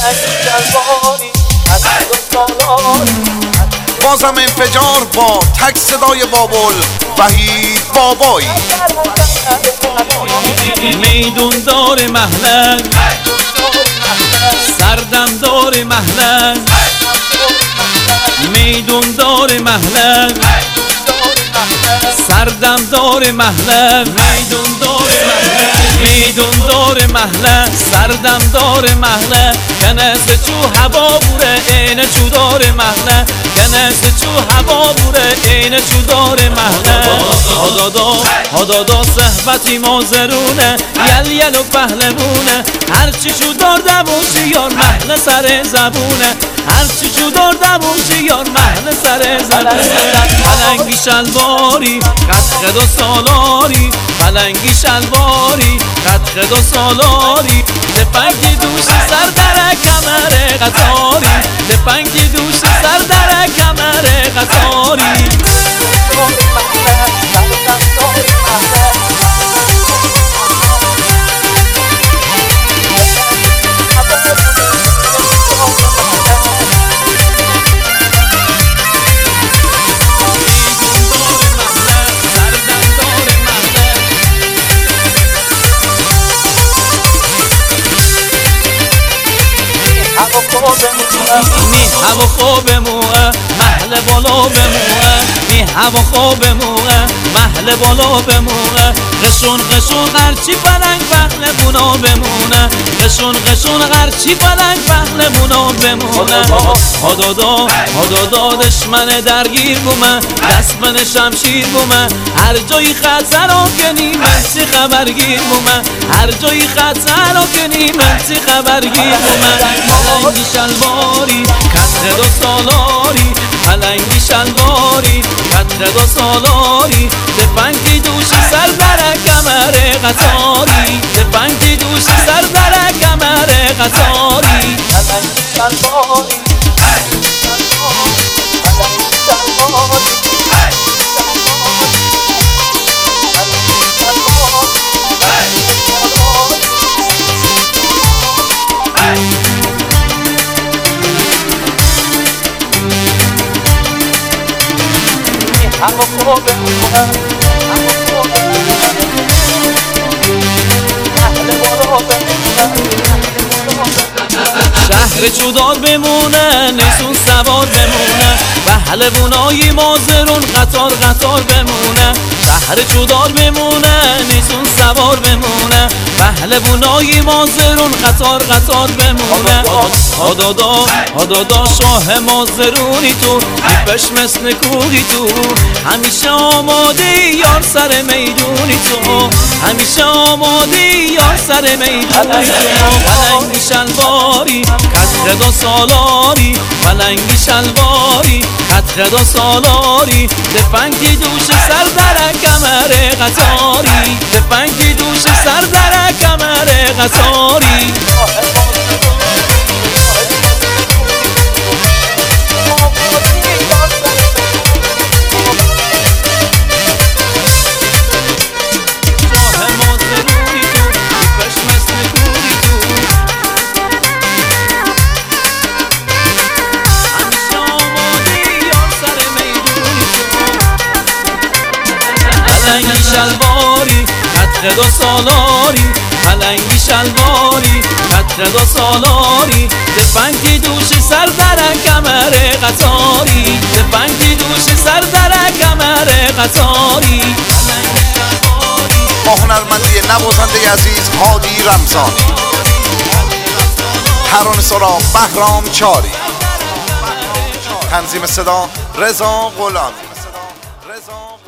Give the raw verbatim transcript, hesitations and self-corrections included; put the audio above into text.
بازم انفجار با تک صدای بابل وحید بابایی. میدون دور محلک، سردم دور محلک، میدون دور محلک، سردم دور محلک، میدون دور محلک، میدون دور محلک، سردم دور محلک، کنست چو هوا بوره این چو دور محلک، کنست چو هوا بوره این چو دور محلک. هدادا هدادا صحبتی مازرونه، یل یل و پهلوونه، هرچی چو دار دموشی یار محل سر زبونه، هرچی چو دار دموشی یار محل سر زبونه. پلنگی شلواری قد و سالاری، پلنگی شلواری قد و سالاری، لپنگی دوش سر در کمر قطاری، لپنگی دوش سر در کمر قطاری. می هوا خوب موه محل بالا بموه، می هوا خوب موه محل بالا بموه، قشون قشون هرچی پلنگ پهل بونا بمونه، قشون قشون هرچی پلنگ پهل بونا بمونه. هدادا هدادا دشمن درگیر بومه، دست من شمشیر بومه، هر جایی خطر آکنی منچی خبرگیر بومه، هر جایی خطر آکنی منچی خبرگیر بومه. پلنگی شلواری کتر دو سالاری، پلنگی شلواری کتر دو سالاری، لپنگی دوش سر در کمر قطاری، لپنگی دوش سر در کمر قطاری. پلنگی شلواری شهر چودار بمونه نیسون سوار بمونه، پهلوونای مازرون قطار قطار بمونه، شهر چودار بمونه نیسون سوار بمونه، پهلوونای مازرون قطار قطار بمونه. هدادا هدادا شاه مازرونی تو، دیپش مثل کوهی تو، همیشه آماده یار سر میدونی تو، همیشه آماده یار سر میدونی تو. پلنگی شلواری کتر دو سالاری، پلنگی شلواری کتر دو سالاری، لپنگی دوش سر در کمر قطاری، لپنگی دوش سر در کمر قطاری. پلنگی شلواری کتر دو سالاری، پلنگی شلواری کتر دو سالاری، لپنگی دوش سر در کمر قطاری، لپنگی دوش سر در کمر قطاری. با هنرمندی نوازنده عزیز هادی رمضانی، ترانه سرا بهرام چاری، تنظیم صدا رضا غلامی.